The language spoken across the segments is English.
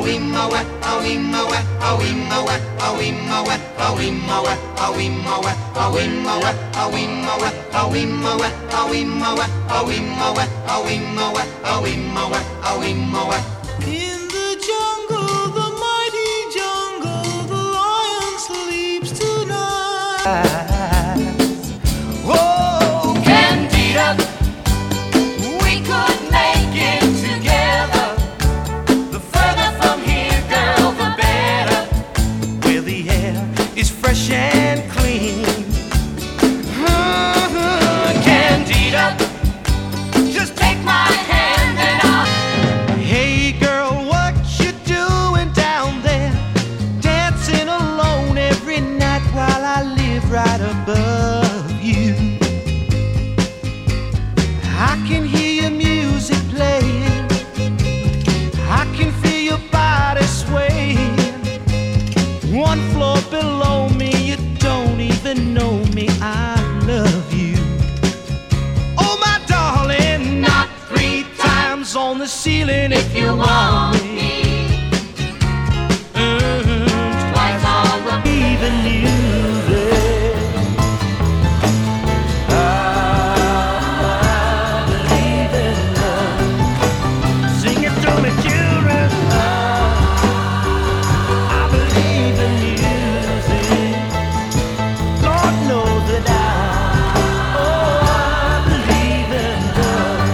the jungle, the mighty jungle, the lion sleeps tonight. Oh, Candida, we could make it together. The further from here, girl, the better. Where the air is fresh and clean. Candida, just take my hand and I'll. Hey girl, what you doing down there? Dancing alone every night while I live right above you. I can hear your music playing, I can feel your body swaying. One floor below me, you don't even know me, I love you. Oh my darling, Not 3 times on the ceiling if you want me. Twice on the Even you there. I believe in love. Sing it to me, children. I believe in music. Lord knows that I believe in love.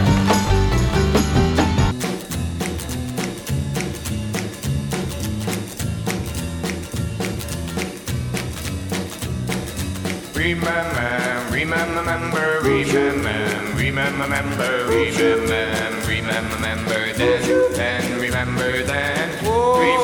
Remember then, and remember then.